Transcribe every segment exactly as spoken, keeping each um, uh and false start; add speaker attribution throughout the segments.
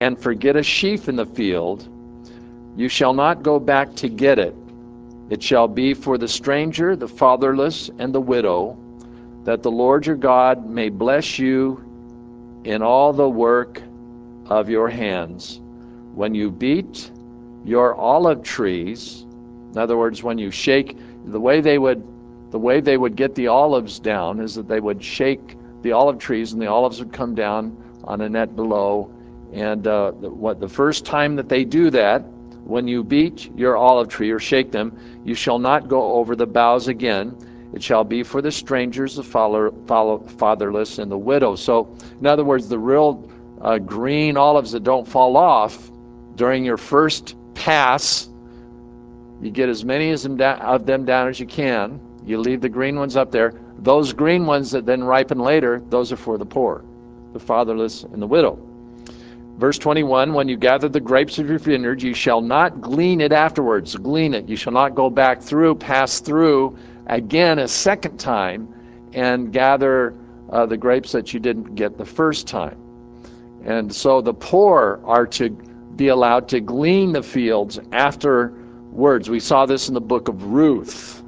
Speaker 1: and forget a sheaf in the field, you shall not go back to get it. It shall be for the stranger, the fatherless, and the widow, that the Lord your God may bless you in all the work of your hands. When you beat your olive trees, in other words, when you shake, the way they would, the way they would get the olives down is that they would shake the olive trees, and the olives would come down on a net below. And uh, the, what the first time that they do that, when you beat your olive tree or shake them, you shall not go over the boughs again. It shall be for the strangers, the father, fatherless, and the widow. So, in other words, the real uh, green olives that don't fall off during your first pass, you get as many as them da- of them down as you can. You leave the green ones up there. Those green ones that then ripen later, those are for the poor, the fatherless, and the widow. Verse twenty-one, when you gather the grapes of your vineyard, you shall not glean it afterwards. Glean it. You shall not go back through, pass through again a second time and gather uh, the grapes that you didn't get the first time. And so the poor are to be allowed to glean the fields afterwards. We saw this in the book of Ruth.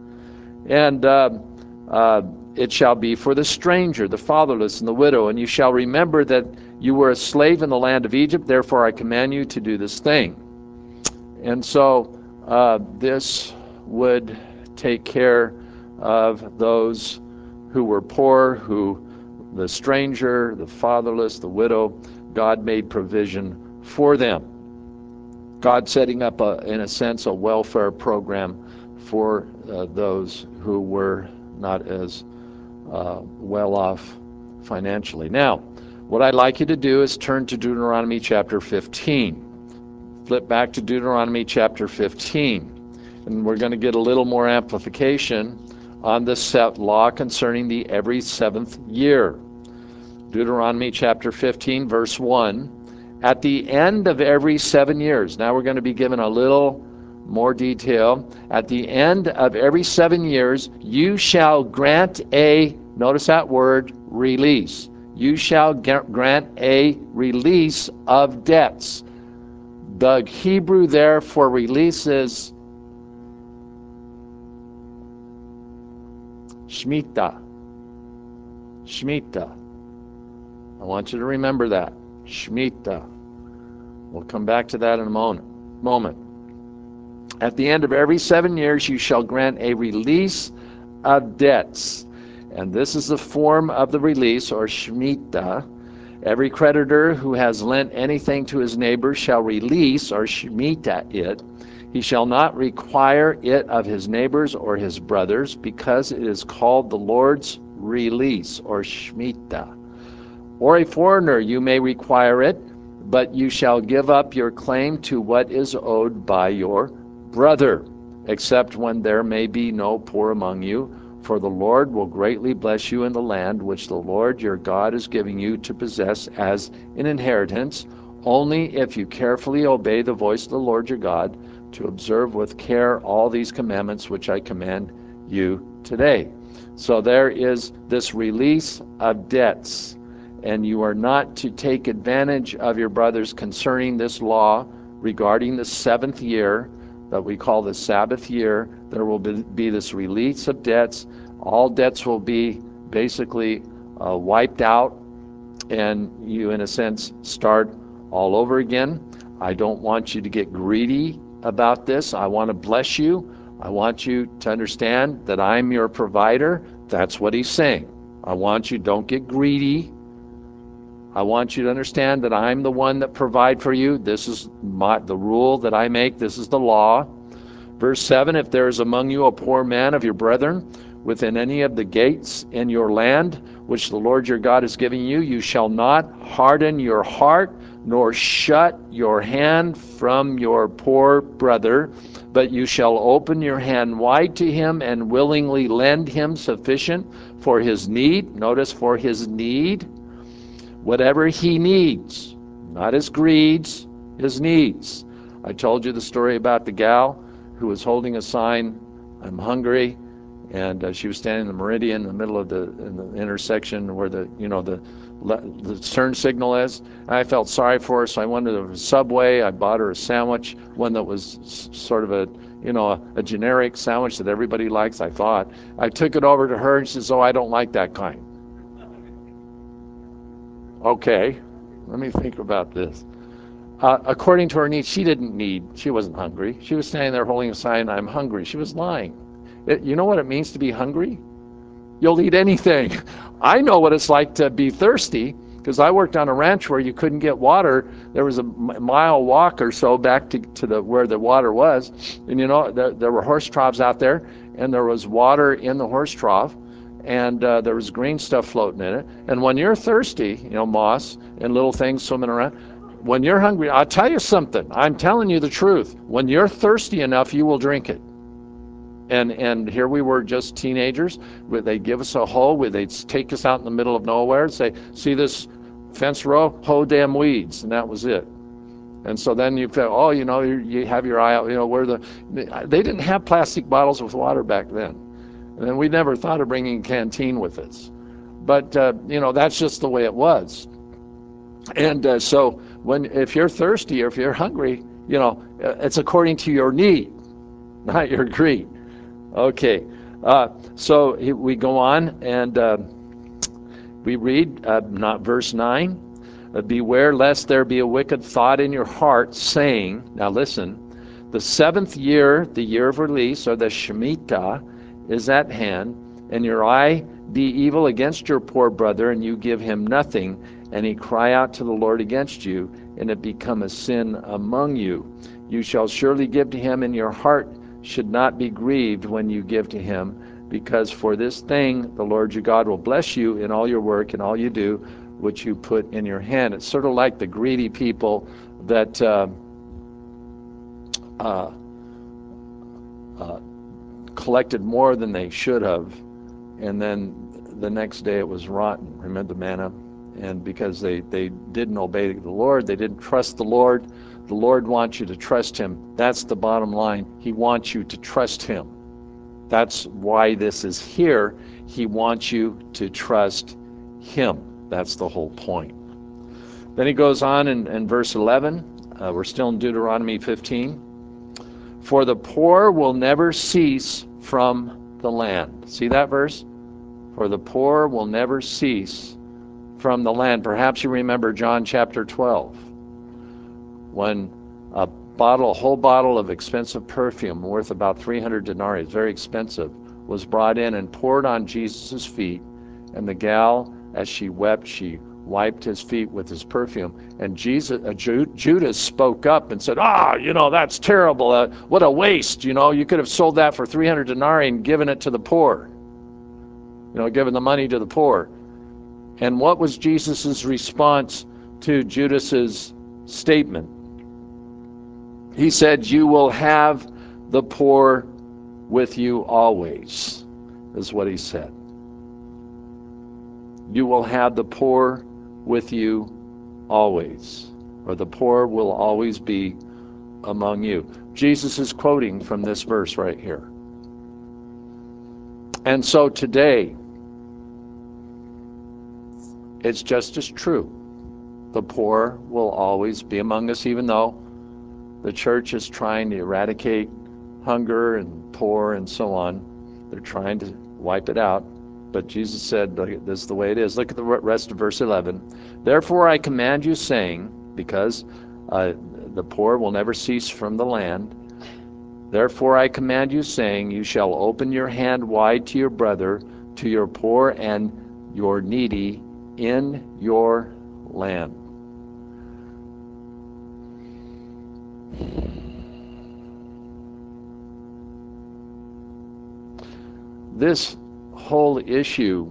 Speaker 1: And uh, uh, it shall be for the stranger, the fatherless, and the widow. And you shall remember that you were a slave in the land of Egypt, therefore I command you to do this thing. And so uh, this would take care of those who were poor, who the stranger, the fatherless, the widow. God made provision for them. God setting up, a, in a sense, a welfare program for uh, those who were not as uh, well off financially. Now, what I'd like you to do is turn to Deuteronomy chapter fifteen. Flip back to Deuteronomy chapter fifteen. And we're going to get a little more amplification on the set law concerning the every seventh year. Deuteronomy chapter fifteen, verse one. At the end of every seven years, now we're going to be given a little more detail. At the end of every seven years, you shall grant a, notice that word, release. You shall grant a release of debts. The Hebrew there for release is Shemitah. Shemitah. I want you to remember that. Shemitah. We'll come back to that in a moment. moment. At the end of every seven years, you shall grant a release of debts. And this is the form of the release, or Shemitah. Every creditor who has lent anything to his neighbor shall release, or Shemitah it. He shall not require it of his neighbors or his brothers, because it is called the Lord's release, or Shemitah. Or a foreigner you may require it, but you shall give up your claim to what is owed by your brother, except when there may be no poor among you. For the Lord will greatly bless you in the land which the Lord your God is giving you to possess as an inheritance, only if you carefully obey the voice of the Lord your God, to observe with care all these commandments which I command you today. So there is this release of debts, and you are not to take advantage of your brothers concerning this law regarding the seventh year that we call the Sabbath year. There will be, be this release of debts. All debts will be basically uh, wiped out, and you, in a sense, start all over again. I don't want you to get greedy about this. I want to bless you. I want you to understand that I'm your provider. That's what he's saying. I want you, don't get greedy. I want you to understand that I'm the one that provide for you. This is my, the rule that I make. This is the law. Verse seven, if there is among you a poor man of your brethren within any of the gates in your land, which the Lord your God is giving you, you shall not harden your heart, nor shut your hand from your poor brother, but you shall open your hand wide to him and willingly lend him sufficient for his need. Notice, for his need. Whatever he needs, not his greeds, his needs. I told you the story about the gal who was holding a sign, I'm hungry, and uh, she was standing in the meridian in the middle of the, in the intersection where the, you know, the, the turn signal is. And I felt sorry for her, so I went to the Subway. I bought her a sandwich, one that was sort of a, you know, a, a generic sandwich that everybody likes, I thought. I took it over to her, and she says, oh, I don't like that kind. Okay, let me think about this. Uh, according to her needs, she didn't need, she wasn't hungry. She was standing there holding a sign, I'm hungry. She was lying. It, you know what it means to be hungry? You'll eat anything. I know what it's like to be thirsty, because I worked on a ranch where you couldn't get water. There was a mile walk or so back to, to the where the water was. And you know, there, there were horse troughs out there, and there was water in the horse trough, and uh, there was green stuff floating in it. And when you're thirsty, you know, moss and little things swimming around, when you're hungry, I'll tell you something. I'm telling you the truth. When you're thirsty enough, you will drink it. And and here we were, just teenagers. Where they'd give us a hoe, where they'd take us out in the middle of nowhere and say, see this fence row? Hoe damn weeds. And that was it. And so then you felt, oh, you know, you, you have your eye out, you know, where the, they didn't have plastic bottles with water back then. And we never thought of bringing a canteen with us. But, uh, you know, that's just the way it was. And uh, so when, if you're thirsty or if you're hungry, you know, it's according to your need, not your greed. Okay, uh, so we go on and uh, we read, uh, not verse nine, uh, beware lest there be a wicked thought in your heart, saying, now listen, the seventh year, the year of release, or the Shemitah, is at hand, and your eye be evil against your poor brother, and you give him nothing, and he cry out to the Lord against you, and it become a sin among you. You shall surely give to him, and your heart should not be grieved when you give to him, because for this thing the Lord your God will bless you in all your work and all you do, which you put in your hand. It's sort of like the greedy people that uh, uh, uh, collected more than they should have, and then the next day it was rotten. Remember the manna? And because they, they didn't obey the Lord, they didn't trust the Lord. The Lord wants you to trust him. That's the bottom line. He wants you to trust him. That's why this is here. He wants you to trust him. That's the whole point. Then he goes on in, in verse eleven. Uh, we're still in Deuteronomy fifteen. For the poor will never cease from the land. See that verse? For the poor will never cease from the land. Perhaps you remember John chapter twelve, when a bottle, a whole bottle of expensive perfume worth about three hundred denarii, very expensive, was brought in and poured on Jesus' feet. And the gal, as she wept, she wiped his feet with his perfume. And Jesus, uh, Ju- Judas spoke up and said, ah, you know, that's terrible. Uh, what a waste. You know, you could have sold that for three hundred denarii and given it to the poor. You know, given the money to the poor. And what was Jesus' response to Judas's statement? He said, you will have the poor with you always, is what he said. You will have the poor with you always, or the poor will always be among you. Jesus is quoting from this verse right here. And so today, it's just as true. The poor will always be among us, even though the church is trying to eradicate hunger and poor and so on. They're trying to wipe it out. But Jesus said, this is the way it is. Look at the rest of verse eleven. Therefore I command you, saying, because uh, the poor will never cease from the land. Therefore I command you, saying, you shall open your hand wide to your brother, to your poor and your needy in your land. This whole issue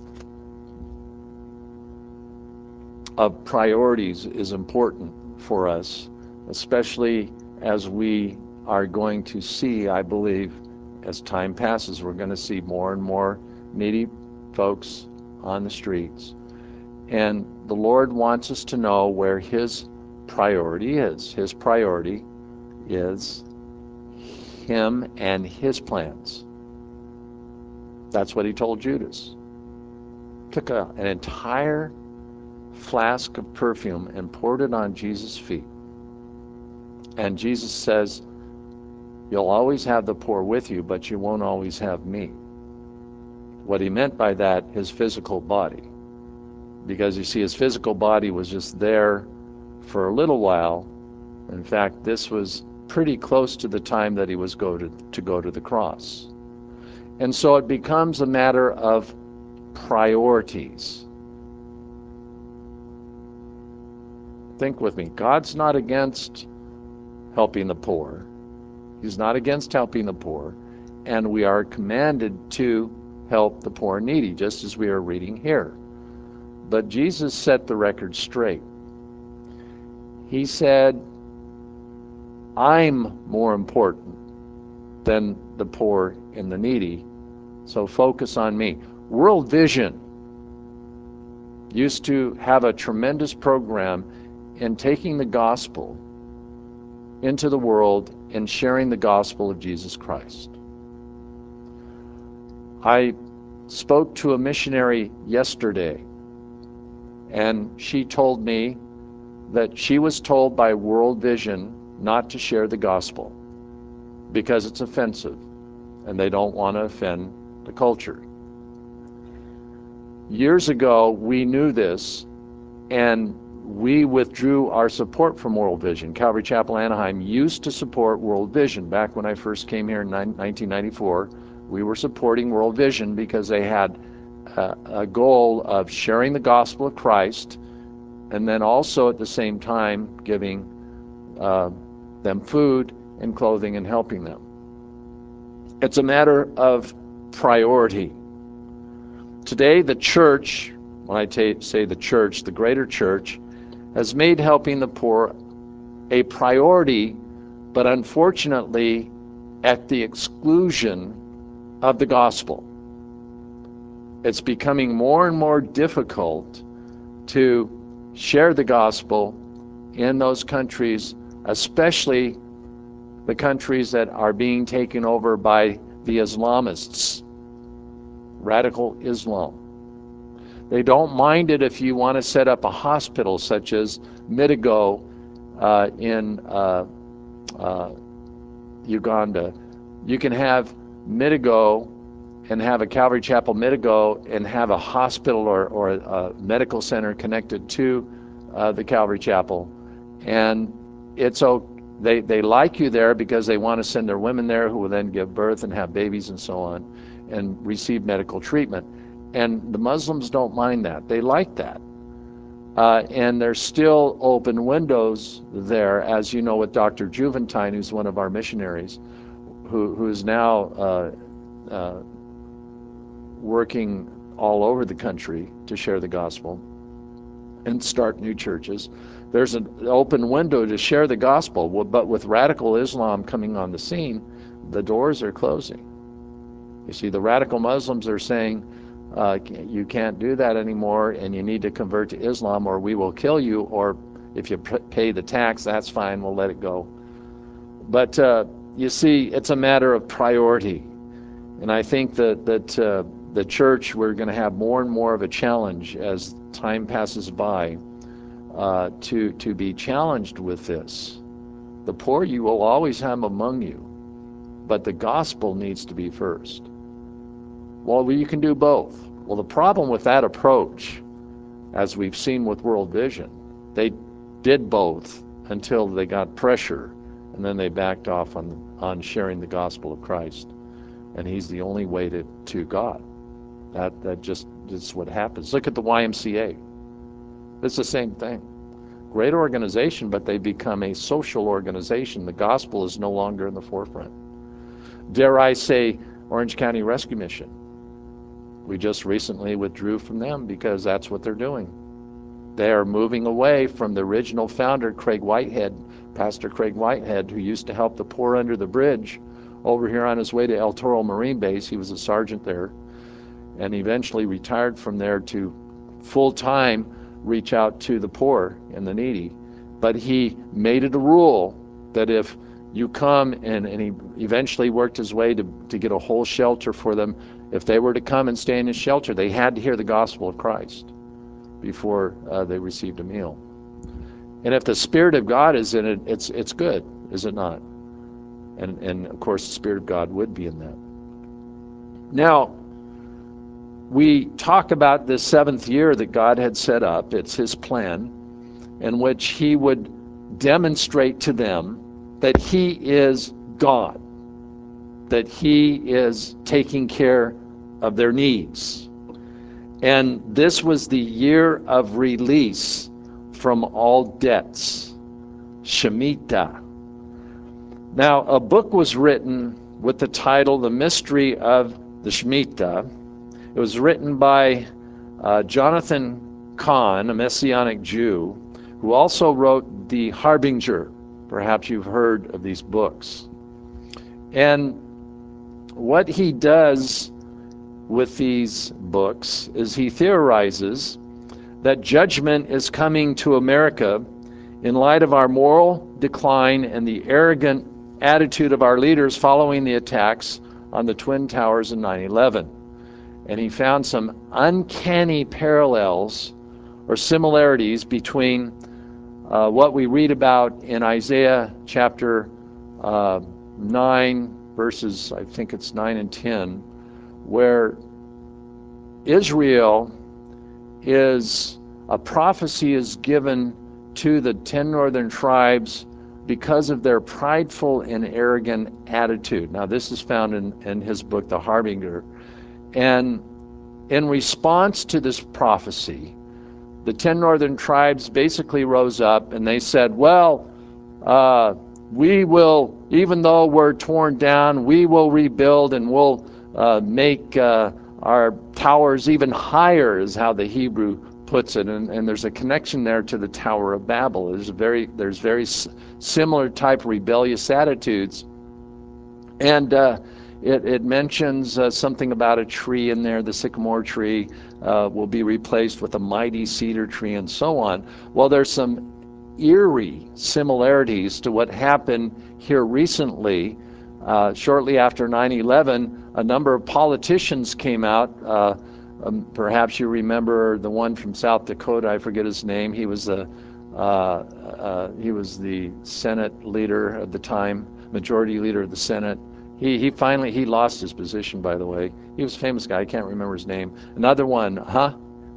Speaker 1: of priorities is important for us, especially as we are going to see, I believe, as time passes, we're going to see more and more needy folks on the streets. And the Lord wants us to know where his priority is. His priority is him and his plans. That's what he told Judas. Took a, an entire flask of perfume and poured it on Jesus' feet. And Jesus says, you'll always have the poor with you, but you won't always have me. What he meant by that, his physical body. Because you see, his physical body was just there for a little while. In fact, this was pretty close to the time that he was go to, to go to the cross. And so it becomes a matter of priorities. Think with me. God's not against helping the poor. He's not against helping the poor. And we are commanded to help the poor and needy, just as we are reading here. But Jesus set the record straight. He said, I'm more important than the poor and the needy, so focus on me. World Vision used to have a tremendous program in taking the gospel into the world and sharing the gospel of Jesus Christ. I spoke to a missionary yesterday, and she told me that she was told by World Vision not to share the gospel because it's offensive and they don't want to offend the culture. Years ago, we knew this, and we withdrew our support from World Vision. Calvary Chapel Anaheim used to support World Vision. Back when I first came here in nineteen ninety-four, we were supporting World Vision because they had a, a goal of sharing the gospel of Christ, and then also at the same time giving uh, them food and clothing and helping them. It's a matter of priority. Today, the church, when I say the church, the greater church, has made helping the poor a priority, but unfortunately at the exclusion of the gospel. It's becoming more and more difficult to share the gospel in those countries, especially the countries that are being taken over by the Islamists, radical Islam. They don't mind it if you want to set up a hospital such as Midigo uh, in uh, uh, Uganda. You can have Midigo and have a Calvary Chapel Midigo and have a hospital or, or a medical center connected to uh, the Calvary Chapel. And it's okay. They, they like you there because they want to send their women there who will then give birth and have babies and so on and receive medical treatment. And the Muslims don't mind that. They like that. Uh, and there's still open windows there, as you know, with Doctor Juventine, who's one of our missionaries, who, who is now uh, uh, working all over the country to share the gospel and start new churches. There's an open window to share the gospel, but with radical Islam coming on the scene, the doors are closing. You see, the radical Muslims are saying, uh, you can't do that anymore, and you need to convert to Islam, or we will kill you, or if you pay the tax, that's fine, we'll let it go. But uh, you see, it's a matter of priority. And I think that, that uh, the church, we're going to have more and more of a challenge as time passes by uh, to, to be challenged with this. The poor you will always have among you, but the gospel needs to be first. Well, you can do both. Well, the problem with that approach, as we've seen with World Vision, they did both until they got pressure, and then they backed off on, on sharing the gospel of Christ. And he's the only way to, to God. That, that just is what happens. Look at the Y M C A. It's the same thing. Great organization, but they become a social organization. The gospel is no longer in the forefront. Dare I say, Orange County Rescue Mission. We just recently withdrew from them because that's what they're doing. They are moving away from the original founder, Craig Whitehead, Pastor Craig Whitehead, who used to help the poor under the bridge over here on his way to El Toro Marine Base. He was a sergeant there and eventually retired from there to full-time reach out to the poor and the needy. But he made it a rule that if you come, and, and he eventually worked his way to, to get a whole shelter for them. If they were to come and stay in his shelter, they had to hear the gospel of Christ. before uh, they received a meal. And if the Spirit of God is in it, it's it's good, is it not? And and of course the Spirit of God would be in that. Now, we talk about this seventh year that God had set up. It's his plan in which he would demonstrate to them that he is God, that he is taking care of their needs. And this was the year of release from all debts, Shemitah. Now, a book was written with the title, The Mystery of the Shemitah. It was written by uh, Jonathan Cahn, a Messianic Jew, who also wrote The Harbinger. Perhaps you've heard of these books. And what he does with these books is he theorizes that judgment is coming to America in light of our moral decline and the arrogant attitude of our leaders following the attacks on the Twin Towers in nine eleven. And he found some uncanny parallels or similarities between uh, what we read about in Isaiah chapter uh, nine, verses, I think it's nine and ten, where Israel is, a prophecy is given to the ten northern tribes because of their prideful and arrogant attitude. Now, this is found in, in his book, The Harbinger. And in response to this prophecy, the ten northern tribes basically rose up and they said, well, uh, we will, even though we're torn down, we will rebuild and we'll uh, make uh, our towers even higher, is how the Hebrew puts it. And, and there's a connection there to the Tower of Babel. There's very, there's very s- similar type rebellious attitudes. And uh, it, it mentions uh, something about a tree in there. The sycamore tree uh, will be replaced with a mighty cedar tree and so on. Well, there's some eerie similarities to what happened here recently. Uh, shortly after nine eleven, a number of politicians came out. Uh, um, perhaps you remember the one from South Dakota. I forget his name. He was the uh, uh, he was the Senate leader at the time, majority leader of the Senate. He he finally he lost his position, by the way. He was a famous guy. I can't remember his name. Another one, huh?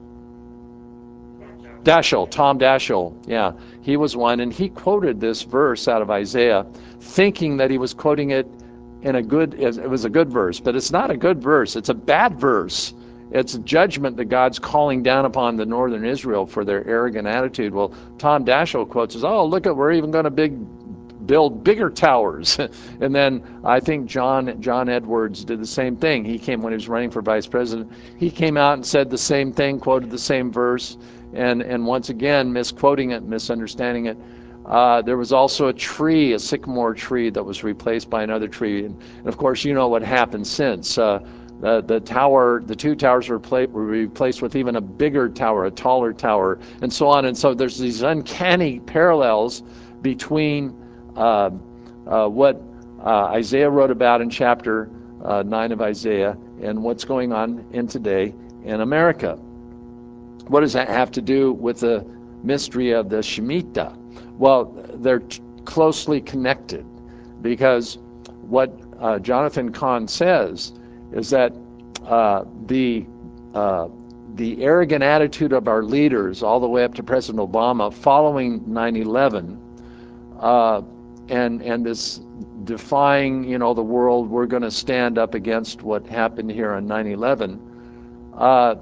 Speaker 1: Daschle, Tom Daschle, yeah, he was one, and he quoted this verse out of Isaiah, thinking that he was quoting it in a good, it was a good verse, but it's not a good verse. It's a bad verse. It's a judgment that God's calling down upon the northern Israel for their arrogant attitude. Well, Tom Daschle quotes, says, oh, look at, we're even going to big, build bigger towers. And then I think John John Edwards did the same thing. He came when he was running for vice president. He came out and said the same thing, quoted the same verse, and and once again misquoting it, misunderstanding it. Uh, there was also a tree, a sycamore tree, that was replaced by another tree, and, and of course you know what happened since. Uh, the the tower, the two towers were, pla- were replaced with even a bigger tower, a taller tower, and so on. And so there's these uncanny parallels between uh, uh, what uh, Isaiah wrote about in chapter uh, nine of Isaiah and what's going on in today in America. What does that have to do with the mystery of the Shemitah? Well, they're t- closely connected, because what uh, Jonathan Cahn says is that uh, the uh, the arrogant attitude of our leaders, all the way up to President Obama, following nine eleven, uh, and and this defying, you know, the world, we're going to stand up against what happened here on nine eleven, uh,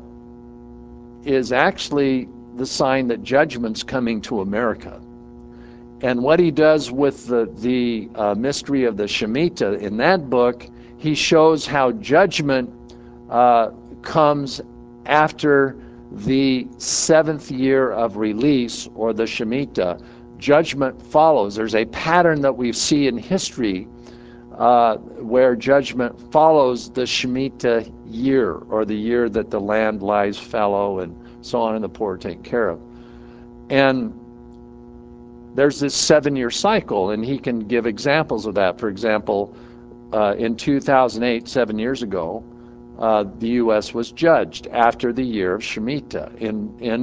Speaker 1: is actually the sign that judgment's coming to America. And what he does with the, the uh, mystery of the Shemitah in that book, he shows how judgment uh, comes after the seventh year of release, or the Shemitah. Judgment follows. There's a pattern that we see in history uh, where judgment follows the Shemitah year, or the year that the land lies fallow and so on, and the poor are taken care of. And there's this seven-year cycle, and he can give examples of that. For example, uh, in two thousand eight, seven years ago, uh, the U S was judged after the year of Shemitah. In, in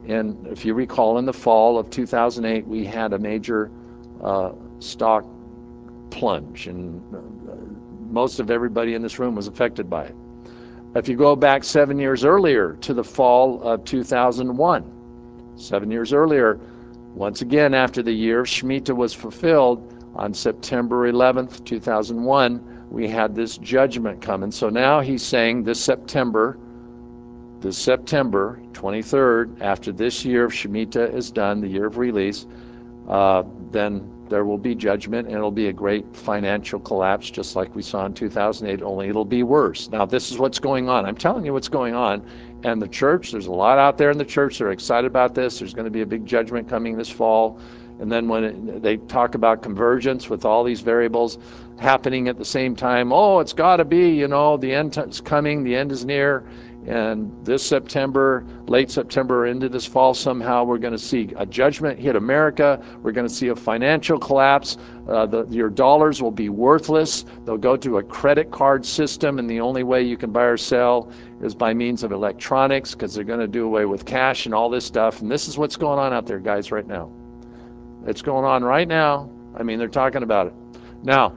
Speaker 1: And if you recall, in the fall of two thousand eight, we had a major uh, stock plunge, and uh, most of everybody in this room was affected by it. If you go back seven years earlier to the fall of two thousand one, seven years earlier, once again after the year of Shemitah was fulfilled, on September eleventh, two thousand one, we had this judgment come. And so now he's saying this September, this September twenty-third, after this year of Shemitah is done, the year of release, uh, then there will be judgment, and it'll be a great financial collapse, just like we saw in two thousand eight, only it'll be worse. Now, this is what's going on. I'm telling you what's going on. And the church, there's a lot out there in the church that are excited about this. There's going to be a big judgment coming this fall. And then when it, they talk about convergence with all these variables happening at the same time, oh, it's got to be, you know, the end is coming, the end is near. And this September, late September into this fall, somehow we're going to see a judgment hit America. We're going to see a financial collapse. Uh, the, your dollars will be worthless. They'll go to a credit card system, and the only way you can buy or sell is by means of electronics, because they're going to do away with cash and all this stuff. And this is what's going on out there, guys, right now. It's going on right now. I mean, they're talking about it. Now,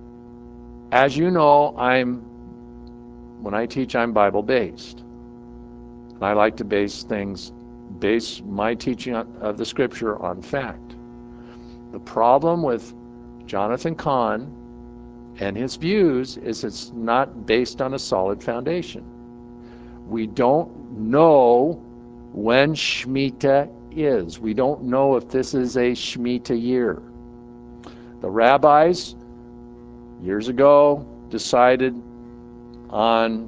Speaker 1: as you know, I'm when I teach, I'm Bible-based. And I like to base things, base my teaching of the scripture on fact. The problem with Jonathan Cahn and his views is it's not based on a solid foundation. We don't know when Shemitah is. We don't know if this is a Shemitah year. The rabbis, years ago, decided on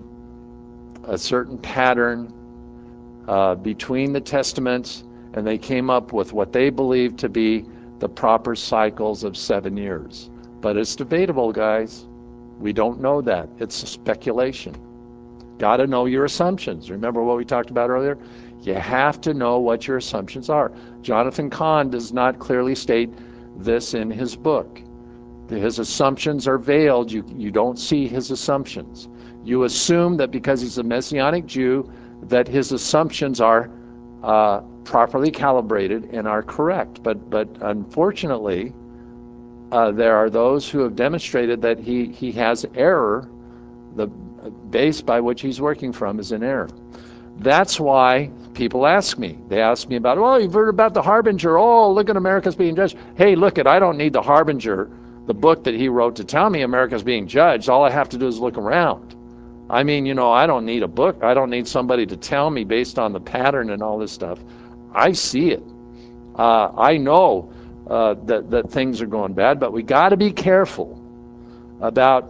Speaker 1: a certain pattern uh, between the testaments, and they came up with what they believed to be the proper cycles of seven years. But it's debatable, guys. We don't know that. It's a speculation. Got to know your assumptions. Remember what we talked about earlier? You have to know what your assumptions are. Jonathan Cahn does not clearly state this in his book. His assumptions are veiled. You, you don't see his assumptions. You assume that because he's a Messianic Jew, that his assumptions are uh, properly calibrated and are correct. But but unfortunately, uh, there are those who have demonstrated that he, he has error. The base by which he's working from is in error. That's why people ask me. They ask me about, oh, you've heard about the Harbinger. Oh, look at America's being judged. Hey, look at, I don't need the Harbinger, the book that he wrote, to tell me America's being judged. All I have to do is look around. I mean, you know, I don't need a book. I don't need somebody to tell me based on the pattern and all this stuff. I see it. Uh, I know uh, that, that things are going bad, but we got to be careful about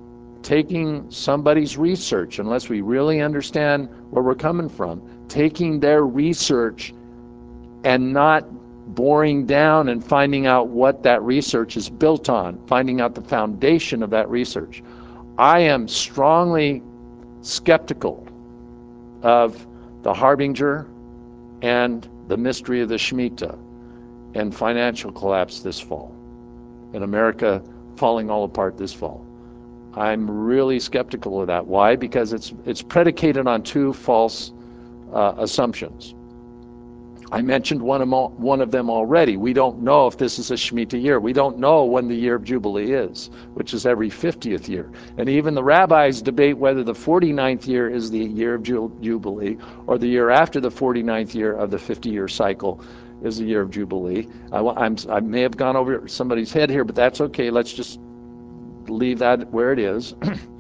Speaker 1: taking somebody's research, unless we really understand where we're coming from, taking their research and not boring down and finding out what that research is built on, finding out the foundation of that research. I am strongly skeptical of the Harbinger and the mystery of the Shemitah and financial collapse this fall, and America falling all apart this fall. I'm really skeptical of that. Why? Because it's it's predicated on two false uh, assumptions. I mentioned one of, all, one of them already. We don't know if this is a Shemitah year. We don't know when the year of Jubilee is, which is every fiftieth year. And even the rabbis debate whether the forty-ninth year is the year of Jubilee, or the year after the forty-ninth year of the fifty-year cycle is the year of Jubilee. I, I'm, I may have gone over somebody's head here, but that's okay. Let's just leave that where it is.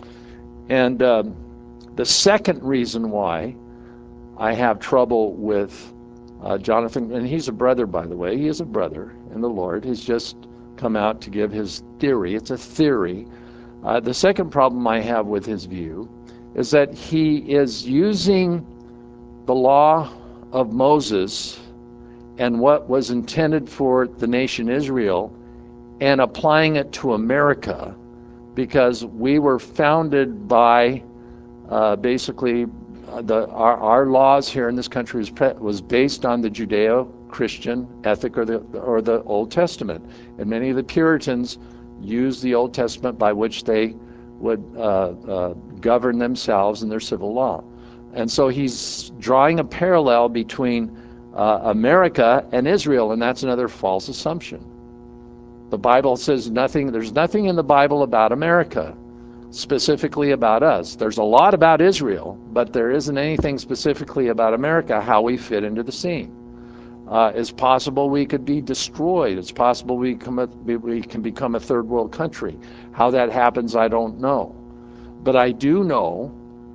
Speaker 1: And um, the second reason why I have trouble with uh, Jonathan, and he's a brother, by the way, he is a brother in the Lord. He's just come out to give his theory. It's a theory. Uh, the second problem I have with his view is that he is using the law of Moses and what was intended for the nation Israel and applying it to America, because we were founded by uh, basically uh, the our, our laws here in this country was, pre- was based on the Judeo-Christian ethic, or the or the Old Testament, and many of the Puritans used the Old Testament by which they would uh, uh, govern themselves in their civil law. And so he's drawing a parallel between uh, America and Israel, and that's another false assumption. The Bible says nothing, there's nothing in the Bible about America, specifically about us. There's a lot about Israel, but there isn't anything specifically about America, how we fit into the scene. Uh, it's possible we could be destroyed. It's possible we, come a, we can become a third world country. How that happens, I don't know. But I do know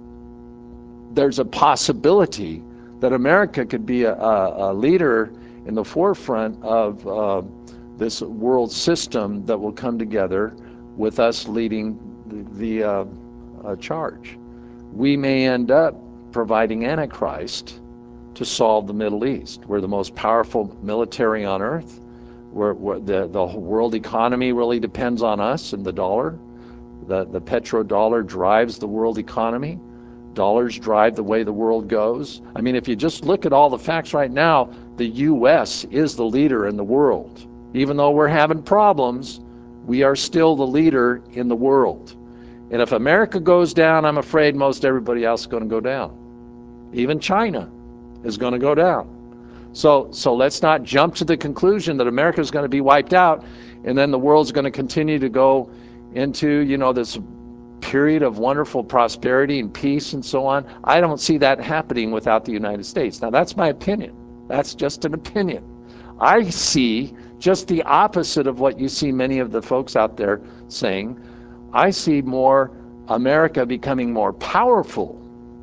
Speaker 1: there's a possibility that America could be a, a, a leader in the forefront of uh, this world system that will come together with us leading the, the uh, uh, charge. We may end up providing Antichrist to solve the Middle East. We're the most powerful military on earth. We're, we're the, the world economy really depends on us and the dollar. The, the petrodollar drives the world economy. Dollars drive the way the world goes. I mean, if you just look at all the facts right now, the U S is the leader in the world. Even though we're having problems, we are still the leader in the world. And if America goes down, I'm afraid most everybody else is going to go down. Even China is going to go down. So, so let's not jump to the conclusion that America is going to be wiped out and then the world's going to continue to go into, you know, this period of wonderful prosperity and peace and so on. I don't see that happening without the United States. Now, that's my opinion. That's just an opinion. I see just the opposite of what you see many of the folks out there saying. I see more America becoming more powerful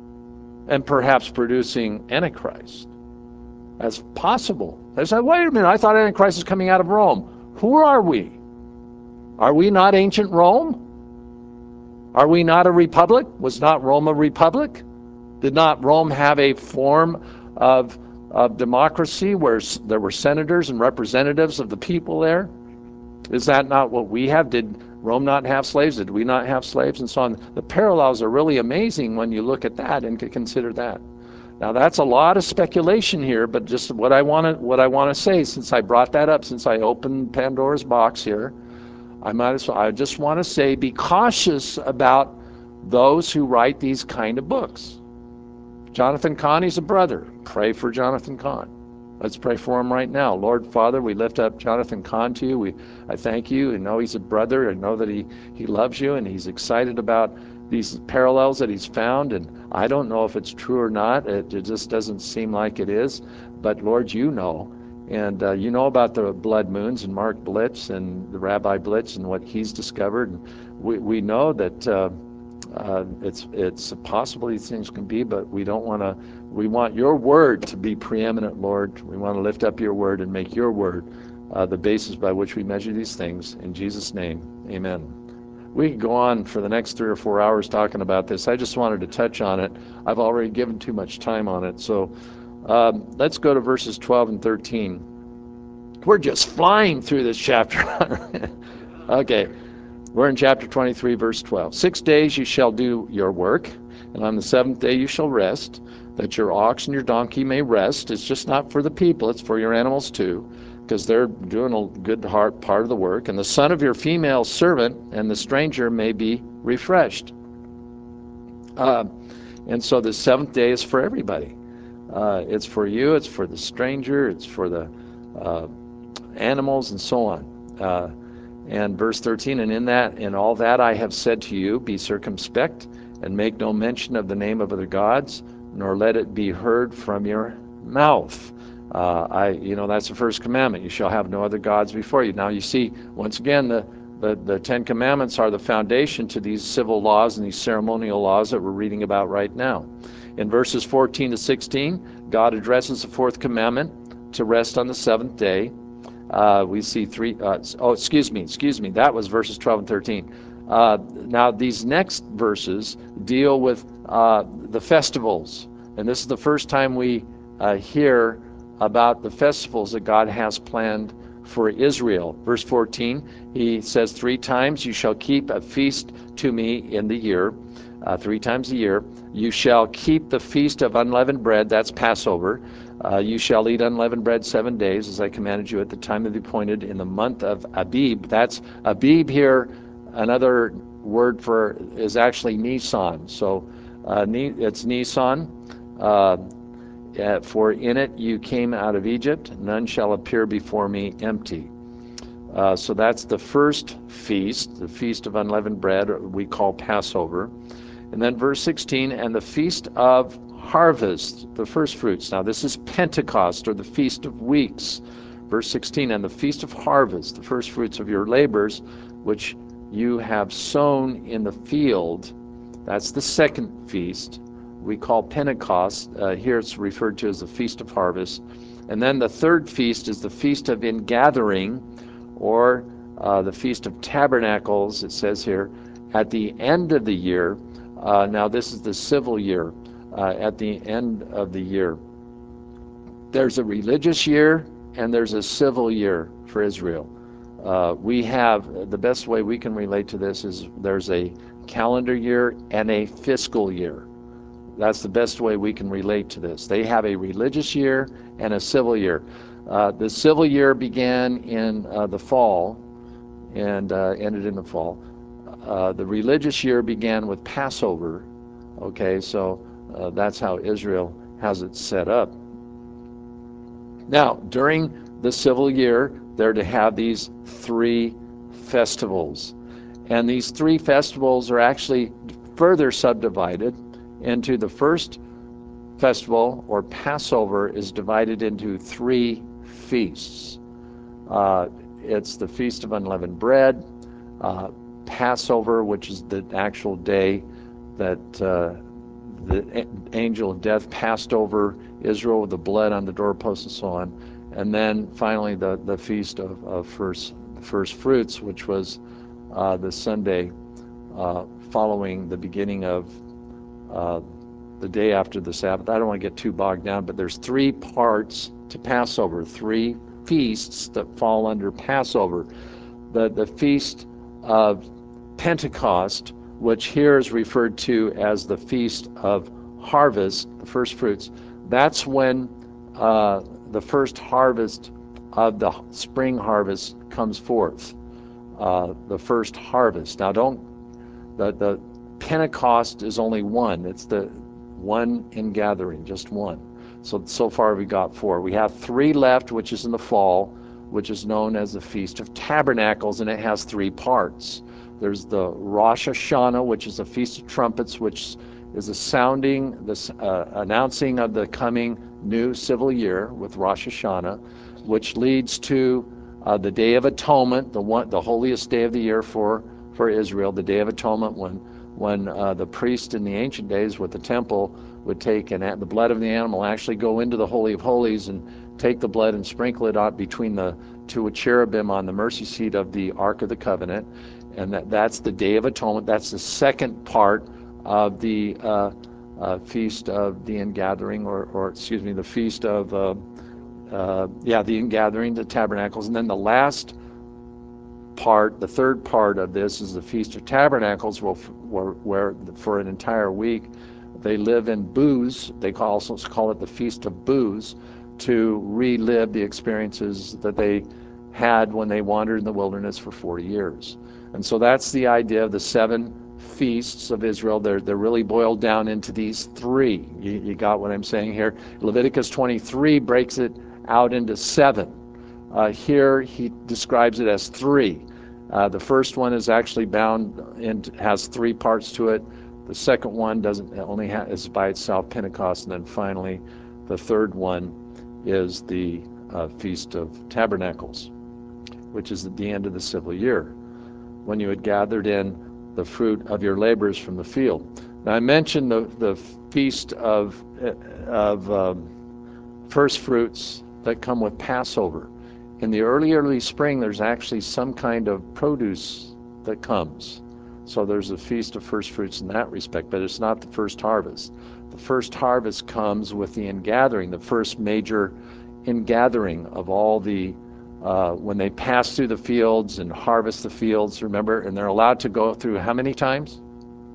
Speaker 1: and perhaps producing Antichrist as possible. They say, wait a minute, I thought Antichrist is coming out of Rome. Who are we? Are we not ancient Rome? Are we not a republic? Was not Rome a republic? Did not Rome have a form of, of democracy where there were senators and representatives of the people there? Is that not what we have? Did Rome not have slaves? Did we not have slaves? And so on. The parallels are really amazing when you look at that and consider that. Now that's a lot of speculation here, but just what I want to what I want to say, since I brought that up, since I opened Pandora's box here, I might as well, I just want to say, be cautious about those who write these kind of books. Jonathan Cahn, he's a brother. Pray for Jonathan Cahn. Let's pray for him right now. Lord Father, we lift up Jonathan Cahn to you. We, I thank you and know he's a brother and know that he, he loves you and he's excited about these parallels that he's found. And I don't know if it's true or not. It, it just doesn't seem like it is. But Lord, you know. And uh, you know about the blood moons and Mark Blitz and the Rabbi Blitz and what he's discovered. And we, we know that uh, uh, it's it's possible these things can be, but we don't want to. We want your word to be preeminent, Lord. We want to lift up your word and make your word uh, the basis by which we measure these things. In Jesus' name, amen. We could go on for the next three or four hours talking about this. I just wanted to touch on it. I've already given too much time on it. So um, let's go to verses twelve and thirteen. We're just flying through this chapter. Okay, we're in chapter twenty-three, verse twelve. Six days you shall do your work, and on the seventh day you shall rest, that your ox and your donkey may rest. It's just not for the people, it's for your animals too, because they're doing a good part of the work. And the son of your female servant and the stranger may be refreshed. Uh, and so the seventh day is for everybody. Uh, it's for you, it's for the stranger, it's for the uh, animals, and so on. Uh, and verse thirteen, and in that, in all that I have said to you, be circumspect, and make no mention of the name of other gods, nor let it be heard from your mouth. Uh, I, you know, that's the first commandment. You shall have no other gods before you. Now you see, once again, the, the, the Ten Commandments are the foundation to these civil laws and these ceremonial laws that we're reading about right now. In verses fourteen to sixteen, God addresses the fourth commandment to rest on the seventh day. Uh, we see three, uh, oh, excuse me, excuse me, that was verses twelve and thirteen. Uh, now these next verses deal with uh, the festivals. And this is the first time we uh, hear about the festivals that God has planned for Israel. Verse fourteen, he says, three times you shall keep a feast to me in the year, uh, three times a year. You shall keep the feast of unleavened bread, that's Passover. Uh, you shall eat unleavened bread seven days, as I commanded you at the time of the appointed in the month of Abib. That's Abib here. Another word for is actually Nisan. So uh, it's Nisan. Uh, Uh, for in it you came out of Egypt, none shall appear before me empty. Uh, so that's the first feast, the Feast of Unleavened Bread, we call Passover. And then verse sixteen, and the Feast of Harvest, the first fruits. Now this is Pentecost, or the Feast of Weeks. Verse sixteen, and the Feast of Harvest, the first fruits of your labors, which you have sown in the field. That's the second feast. We call Pentecost. Uh, here it's referred to as the Feast of Harvest. And then the third feast is the Feast of Ingathering, or uh, the Feast of Tabernacles, it says here, at the end of the year. Uh, now this is the civil year, uh, at the end of the year. There's a religious year and there's a civil year for Israel. Uh, we have, the best way we can relate to this is there's a calendar year and a fiscal year. That's the best way we can relate to this. They have a religious year and a civil year. Uh, the civil year began in uh, the fall and uh, ended in the fall. Uh, the religious year began with Passover. Okay, so uh, that's how Israel has it set up. Now, during the civil year, they're to have these three festivals. And these three festivals are actually further subdivided into the first festival, or Passover, is divided into three feasts. Uh, it's the Feast of Unleavened Bread, uh, Passover, which is the actual day that uh, the angel of death passed over Israel with the blood on the doorposts and so on. And then finally the, the Feast of, of first, first Fruits, which was uh, the Sunday uh, following the beginning of uh, the day after the Sabbath. I don't want to get too bogged down, but there's three parts to Passover, three feasts that fall under Passover. The, the Feast of Pentecost, which here is referred to as the Feast of Harvest, the first fruits, that's when uh, the first harvest of the spring harvest comes forth. Uh, the first harvest. Now don't, the, the Pentecost is only one. It's the one ingathering, just one. So, so far we got four. We have three left, which is in the fall, which is known as the Feast of Tabernacles, and it has three parts. There's the Rosh Hashanah, which is a Feast of Trumpets, which is a sounding, the uh, announcing of the coming new civil year with Rosh Hashanah, which leads to uh, the Day of Atonement, the one, the holiest day of the year for for Israel, the Day of Atonement, when when uh, the priest in the ancient days with the temple would take and the blood of the animal, actually go into the Holy of Holies and take the blood and sprinkle it out between the two cherubim on the mercy seat of the Ark of the Covenant. And that, that's the Day of Atonement. That's the second part of the uh, uh, Feast of the Ingathering, or, or excuse me, the Feast of, uh, uh, yeah, the Ingathering, the Tabernacles. And then the last part, the third part of this, is the Feast of Tabernacles, where, where, where for an entire week they live in booths. They call, also call it the Feast of Booths, to relive the experiences that they had when they wandered in the wilderness for forty years. And so that's the idea of the seven feasts of Israel. They're, they're really boiled down into these three. You, you got what I'm saying here? Leviticus twenty-three breaks it out into seven. Uh, here he describes it as three. Uh, the first one is actually bound and has three parts to it. The second one doesn't, only ha- is by itself, Pentecost. And then finally, the third one is the uh, Feast of Tabernacles, which is at the end of the civil year, when you had gathered in the fruit of your labors from the field. Now I mentioned the, the Feast of, of um, first fruits that come with Passover. In the early, early spring, there's actually some kind of produce that comes. So there's a Feast of First Fruits in that respect, but it's not the first harvest. The first harvest comes with the ingathering, the first major ingathering of all the, uh, when they pass through the fields and harvest the fields, remember, and they're allowed to go through how many times?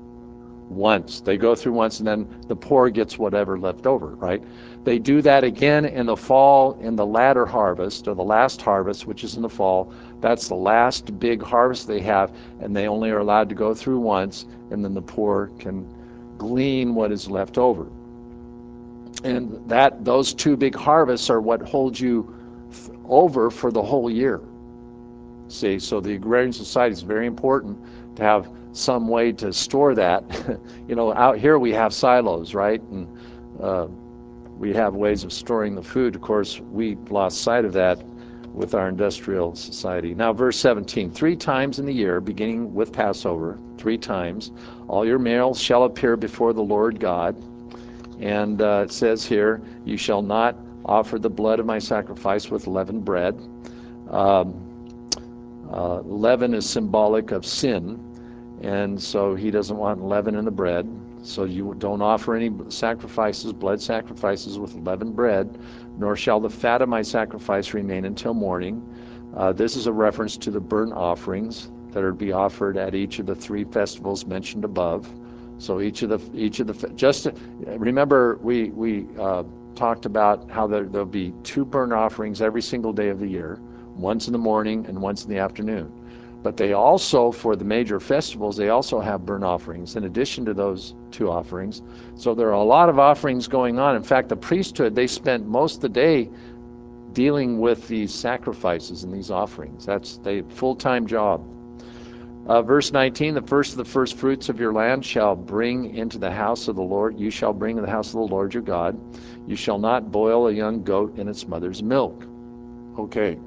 Speaker 1: Once. They go through once, and then the poor gets whatever left over, right? They do that again in the fall, in the latter harvest, or the last harvest, which is in the fall. That's the last big harvest they have, and they only are allowed to go through once, and then the poor can glean what is left over. And that those two big harvests are what holds you over for the whole year. See, so the agrarian society is very important to have some way to store that. You know, out here we have silos, right? And uh, we have ways of storing the food. Of course, we lost sight of that with our industrial society. Now, verse seventeen, three times in the year, beginning with Passover, three times, all your males shall appear before the Lord God. And uh, it says here, you shall not offer the blood of my sacrifice with leavened bread. Um, uh, leaven is symbolic of sin, and so he doesn't want leaven in the bread. So you don't offer any sacrifices, blood sacrifices with leavened bread, nor shall the fat of my sacrifice remain until morning. Uh, this is a reference to the burnt offerings that are to be offered at each of the three festivals mentioned above. So each of the each of the just to, remember we we uh, talked about how there, there'll be two burnt offerings every single day of the year, once in the morning and once in the afternoon. But they also, for the major festivals, they also have burnt offerings in addition to those two offerings. So there are a lot of offerings going on. In fact, the priesthood, they spent most of the day dealing with these sacrifices and these offerings. That's a full-time job. Uh, verse nineteen, the first of the first fruits of your land shall bring into the house of the Lord. You shall bring to the house of the Lord your God. You shall not boil a young goat in its mother's milk. Okay.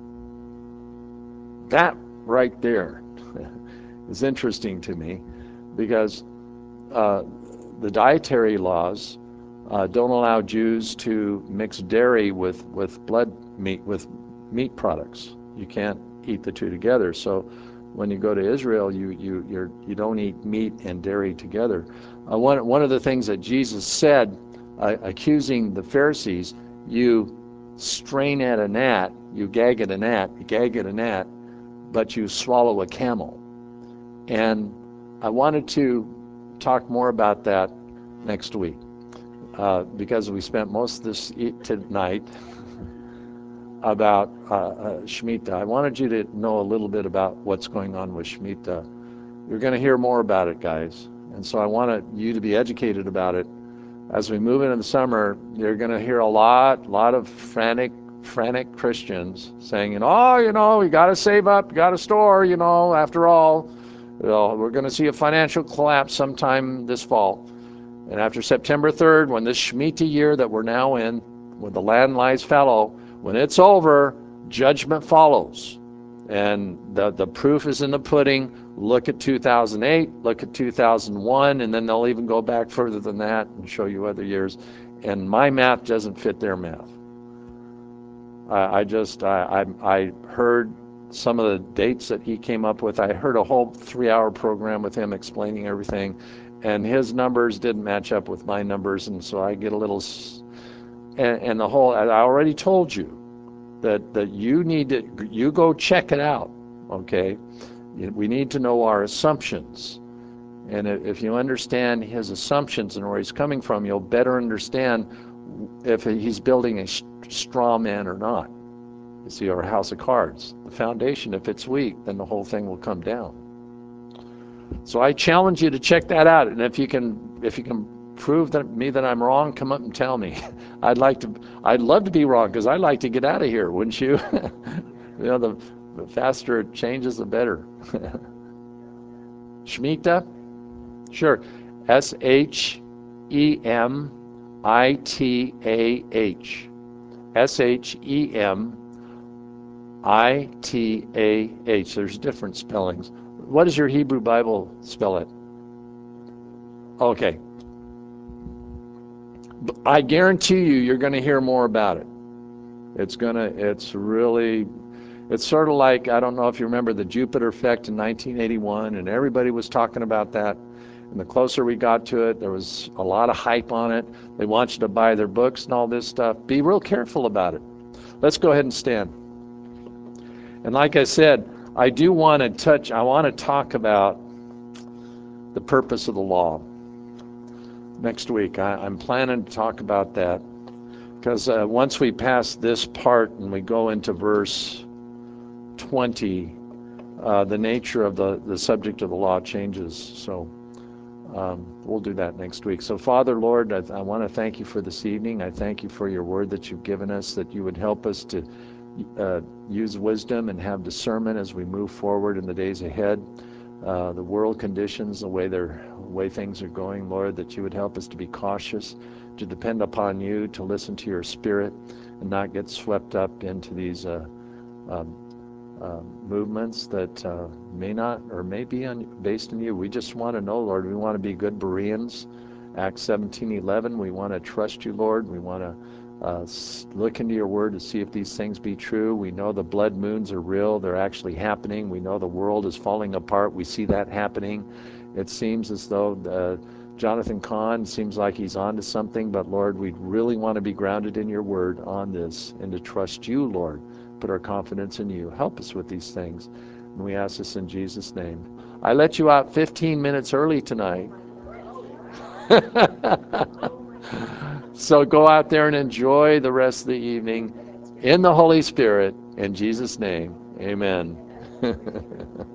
Speaker 1: That right there is interesting to me, because uh, the dietary laws uh, don't allow Jews to mix dairy with, with blood meat, with meat products. You can't eat the two together. So when you go to Israel, you you you're, you don't eat meat and dairy together. Uh, one one of the things that Jesus said, uh, accusing the Pharisees, you strain at a gnat, you gag at a gnat, you gag at a gnat, but you swallow a camel. And I wanted to talk more about that next week, uh, because we spent most of this tonight about uh, uh, Shemitah. I wanted you to know a little bit about what's going on with Shemitah. You're going to hear more about it, guys. And so I wanted you to be educated about it. As we move into the summer, you're going to hear a lot, lot of frantic, frantic Christians saying, you know, oh, you know, we got to save up, you got to store, you know, after all, you know, we're going to see a financial collapse sometime this fall. And after September third, when this Shemitah year that we're now in, when the land lies fallow, when it's over, judgment follows. And the, the proof is in the pudding. Look at two thousand eight, look at two thousand one, and then they'll even go back further than that and show you other years. And my math doesn't fit their math. I, I just, I, I, I heard some of the dates that he came up with. I heard a whole three-hour program with him explaining everything, and his numbers didn't match up with my numbers, and so I get a little, and, and the whole, I already told you that, that you need to, you go check it out, okay? We need to know our assumptions. And if you understand his assumptions and where he's coming from, you'll better understand if he's building a straw man or not. You see, or a house of cards. The foundation, if it's weak, then the whole thing will come down. So I challenge you to check that out. And if you can, if you can prove that me that I'm wrong, come up and tell me. I'd like to. I'd love to be wrong, because I'd like to get out of here, wouldn't you? You know, the, the faster it changes, the better. Shemitah? Sure. S H E M I T A H. S H E M I T A H. There's different spellings. What does your Hebrew Bible spell it? Okay. I guarantee you, you're going to hear more about it. It's going to, it's really, it's sort of like, I don't know if you remember the Jupiter effect in nineteen eighty-one, and everybody was talking about that. And the closer we got to it, there was a lot of hype on it. They want you to buy their books and all this stuff. Be real careful about it. Let's go ahead and stand. And like I said, I do want to touch, I want to talk about the purpose of the law. Next week, I, I'm planning to talk about that, because uh, once we pass this part and we go into verse twenty, uh, the nature of the, the subject of the law changes. So Um, we'll do that next week. So, Father, Lord, I, I want to thank you for this evening. I thank you for your word that you've given us, that you would help us to uh, use wisdom and have discernment as we move forward in the days ahead. Uh, the world conditions, the way they're, way things are going, Lord, that you would help us to be cautious, to depend upon you, to listen to your Spirit, and not get swept up into these uh, um, uh, movements that uh, may not or may be on, based in you. We just want to know, Lord. We want to be good Bereans. Acts seventeen eleven. We want to trust you, Lord. We want to uh, look into your word to see if these things be true. We know the blood moons are real. They're actually happening. We know the world is falling apart. We see that happening. It seems as though uh, Jonathan Cahn seems like he's on to something, but Lord, we really want to be grounded in your word on this and to trust you, Lord. Put our confidence in you. Help us with these things. And we ask this in Jesus' name. I let you out fifteen minutes early tonight. So go out there and enjoy the rest of the evening in the Holy Spirit. In Jesus' name, amen.